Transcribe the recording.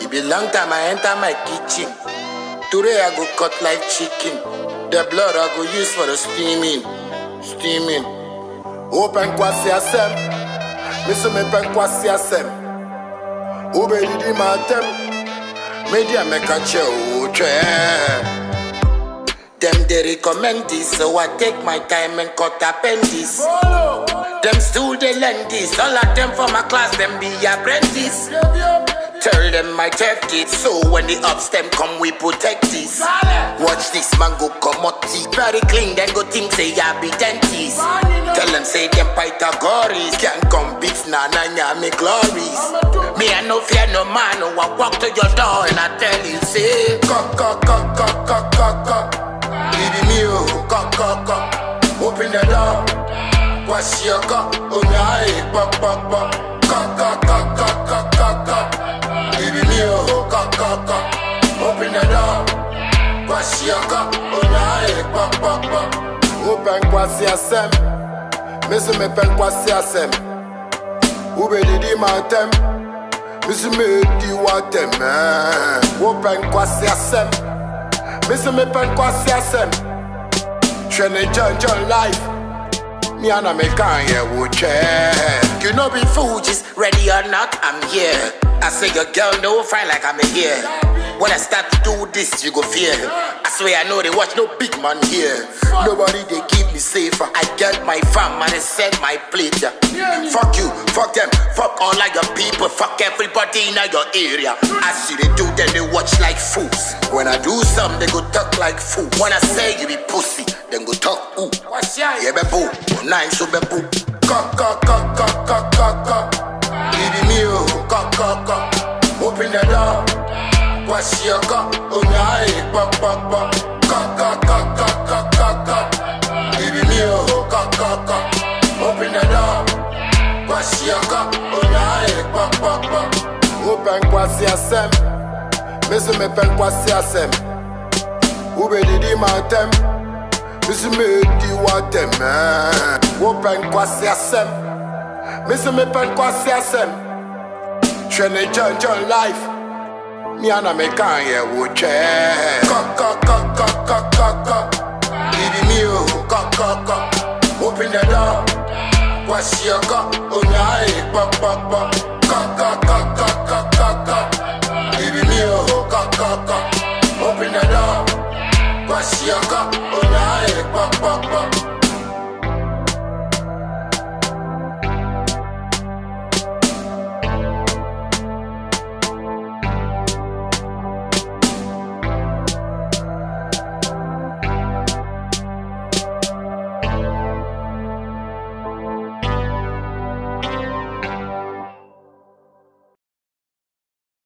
It be long time I enter my kitchen. Today I go cut like chicken. The blood I go use for the steaming. Open kwasi asem. Miso me pen kwasi asem. Ube didi matem. Media make a chow. Them they recommend this, so I take my time and cut appendix. Them still they lend this. All of them from my class, them be apprentice. Tell them my theft it, so when the ups them come, we protect this. Watch this man go commodity. Very clean, then go think say I be dentist. Tell them say them Pythagoras can't come beat nana me glories. Me I no fear no man, no I walk to your door and I tell you say cock. Baby me cock. Open the door. Wash your cock, oh yeah, pop. Cock. Baby me cock. Open the door. Wash your cock, oh yeah, pop. Open kwasi asem. Miss me pen kwasi asem. Ube didi matem. Miss me di watem. Open kwasi asem. Miss me pen kwasi asem. Training John life. Me and I make you know be fools, ready or not, I'm here. I say your girl no fine like I'm here. When I start to do this, you go fear. I swear I know they watch no big man here. Nobody they give me safer. I get my fam and they send my plate. Fuck you, fuck them, fuck all of your people, fuck everybody in your area. I see they do, then they watch like fools. When I do something, they go talk like fools. When I say you be pussy, then go talk ooh. Yeah, be boo, nice so be boo. Cock. Baby me cock. Open the door. Wash your cock, oh yeah, pop. Cock. Baby me cock. Open the door. Wash your cock, oh yeah, pop. Open kwasi asem. Miso me pen kwasi asem. Ube didi matem. Miso me di watem. Open kwasi asem. Miso me pen kwasi asem. Training John life. Me and I make cock. Baby me cock. Open the door. Wash your cock, oh yeah, pop. Cock.